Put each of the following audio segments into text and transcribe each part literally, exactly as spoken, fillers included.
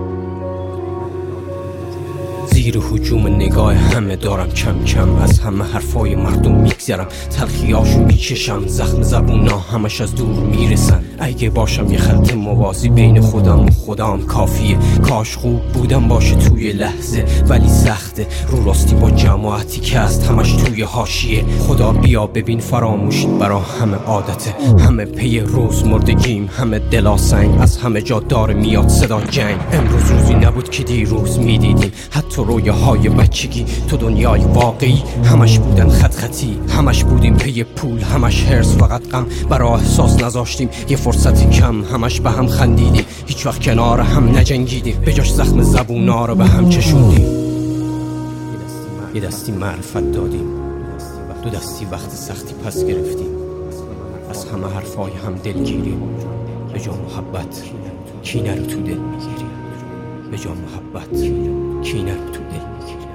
زیر هجوم نگاه همه دارم کم کم از همه حرفای مردم میگذرم، تلخیاشو میچشم، زخم زبونا همش از دور میرسن. اگه باشم یه خط موازی بین خودم و خودم کافیه، کاش خوب بودم باشه توی لحظه، ولی سخته رو راستی با جماعتی که هست همش توی حاشیه. خدا بیا ببین فراموشی برا همه عادته، همه پی روز مردگیم، همه دلاسنگ، از همه جا داره میاد صدا جنگ. امروز روزی نبود که دیروز میدیدیم، حتی رویاهای بچگی تو دنیای واقعی همش بودن خط خطی، همش بودیم پی پول، همش هرس فقط غم، برا احساس نذاشتیم یه فرصت کم، همش به هم خندیدیم، هیچ وقت کنار هم نجنگیدیم، به جاش زخم زبونا رو به هم چشوندیم. یه دستی معرفت دادیم، دو دستی وقت سختی پس گرفتیم، از همه حرفای هم دلگیریم، به جا محبت کینه رو تو دل میگیریم، به جا محبت کینه رو تو دل میگیریم.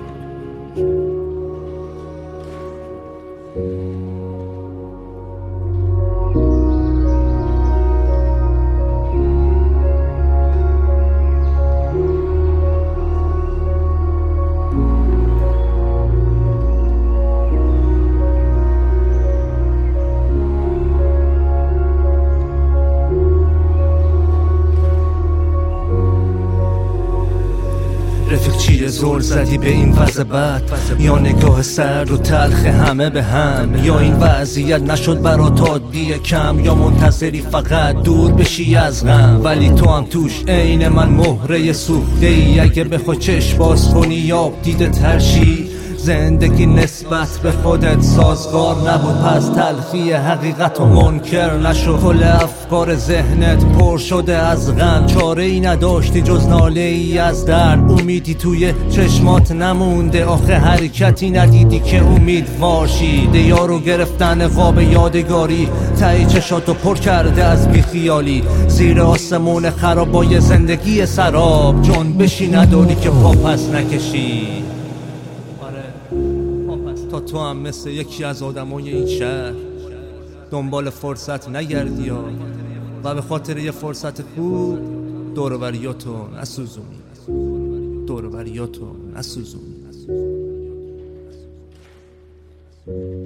رفیق چیه زور زدی به این وضع بد، یا نگاه سرد و تلخ همه به هم، یا این وضعیت نشد برات عادی کم، یا منتظری فقط دور بشی از غم، ولی تو هم توش عین من مهره سوخته ای، اگه بخوای چشم باز کنی یا دیده ترشی، زندگی نسبت به خودت سازگار نبود، پس تلخی حقیقت و منکر نشو، کل افکار ذهنت پر شده از غم، چاره ای نداشتی جز ناله ای از درد، امیدی توی چشمات نمونده، آخه حرکتی ندیدی که امید واشیده، یارو گرفتن قاب یادگاری تایی چشاتو پر کرده از بیخیالی، زیر آسمون خرابای زندگی سراب، جنبشی نداری که پا پس نکشی. تا تو هم مثل یکی از آدمای این شهر دنبال فرصت نگردی یا و به خاطر یه فرصت خوب دور و بریاتو نسوزونی، دور و بریاتو نسوزونی.